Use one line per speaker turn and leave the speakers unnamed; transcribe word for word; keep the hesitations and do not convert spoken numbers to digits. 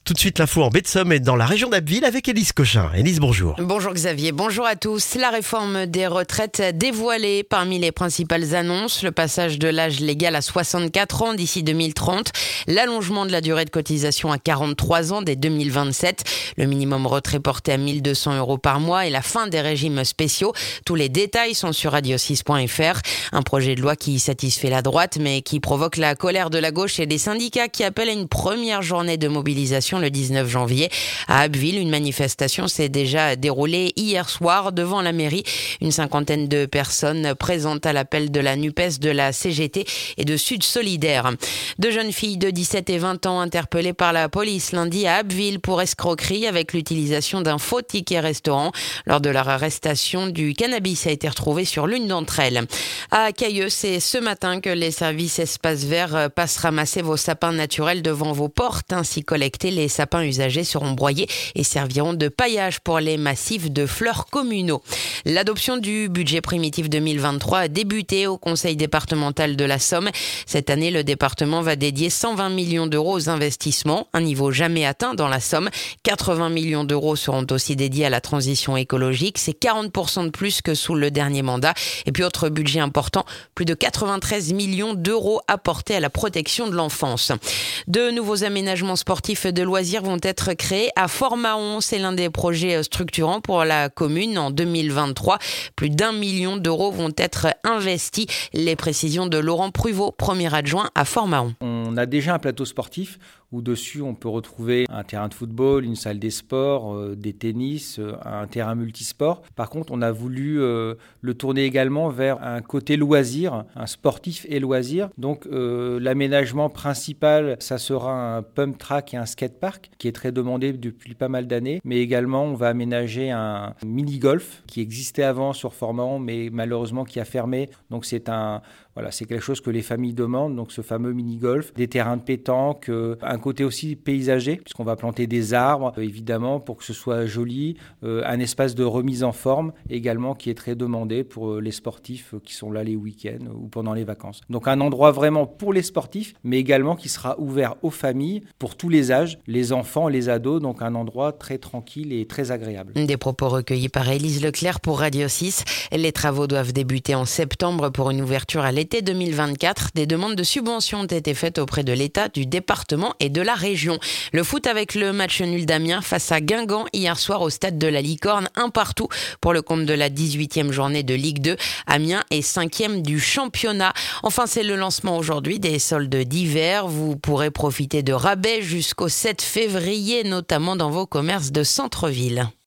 Tout de suite l'info en baie de Somme et dans la région d'Abbeville avec Élise Cochin. Élise, bonjour.
Bonjour Xavier, bonjour à tous. La réforme des retraites dévoilée parmi les principales annonces, le passage de l'âge légal à soixante-quatre ans d'ici deux mille trente, l'allongement de la durée de cotisation à quarante-trois ans dès deux mille vingt-sept, le minimum retrait porté à mille deux cents euros par mois et la fin des régimes spéciaux. Tous les détails sont sur radio six point f r. Un projet de loi qui satisfait la droite mais qui provoque la colère de la gauche et des syndicats qui appellent à une première journée de mobilisation le dix-neuf janvier. À Abbeville, une manifestation s'est déjà déroulée hier soir devant la mairie. Une cinquantaine de personnes présentes à l'appel de la NUPES, de la C G T et de Sud Solidaire. Deux jeunes filles de dix-sept et vingt ans interpellées par la police lundi à Abbeville pour escroquerie avec l'utilisation d'un faux ticket restaurant. Lors de leur arrestation, du cannabis a été retrouvé sur l'une d'entre elles. À Cailleux, c'est ce matin que les services Espace Vert passent ramasser vos sapins naturels devant vos portes, ainsi collectés. Les sapins usagés seront broyés et serviront de paillage pour les massifs de fleurs communaux. L'adoption du budget primitif deux mille vingt-trois a débuté au conseil départemental de la Somme. Cette année, le département va dédier cent vingt millions d'euros aux investissements, un niveau jamais atteint dans la Somme. quatre-vingts millions d'euros seront aussi dédiés à la transition écologique. C'est quarante pour cent de plus que sous le dernier mandat. Et puis, autre budget important, plus de quatre-vingt-treize millions d'euros apportés à la protection de l'enfance. De nouveaux aménagements sportifs de loisirs vont être créés à Fort-Mahon. C'est l'un des projets structurants pour la commune en deux mille vingt-trois. Plus d'un million d'euros vont être investis. Les précisions de Laurent Pruvot, premier adjoint à Fort-Mahon.
On a déjà un plateau sportif où dessus on peut retrouver un terrain de football, une salle des sports, euh, des tennis, euh, un terrain multisport. Par contre, on a voulu euh, le tourner également vers un côté loisir, un sportif et loisir. Donc euh, l'aménagement principal, ça sera un pump track et un skatepark qui est très demandé depuis pas mal d'années. Mais également, on va aménager un mini-golf qui existait avant sur Fort-Mahon, mais malheureusement qui a fermé. Donc c'est un Voilà, c'est quelque chose que les familles demandent, donc ce fameux mini-golf, des terrains de pétanque, euh, un côté aussi paysager, puisqu'on va planter des arbres, euh, évidemment, pour que ce soit joli, euh, un espace de remise en forme également qui est très demandé pour euh, les sportifs euh, qui sont là les week-ends ou pendant les vacances. Donc un endroit vraiment pour les sportifs, mais également qui sera ouvert aux familles pour tous les âges, les enfants, les ados, donc un endroit très tranquille et très agréable.
Des propos recueillis par Élise Leclerc pour Radio six. Les travaux doivent débuter en septembre pour une ouverture à l'été deux mille vingt-quatre. Des demandes de subventions ont été faites auprès de l'État, du département et de la région. Le foot avec le match nul d'Amiens face à Guingamp hier soir au stade de la Licorne, un partout pour le compte de la dix-huitième journée de Ligue deux. Amiens est cinquième du championnat. Enfin, c'est le lancement aujourd'hui des soldes d'hiver. Vous pourrez profiter de rabais jusqu'au sept février, notamment dans vos commerces de centre-ville.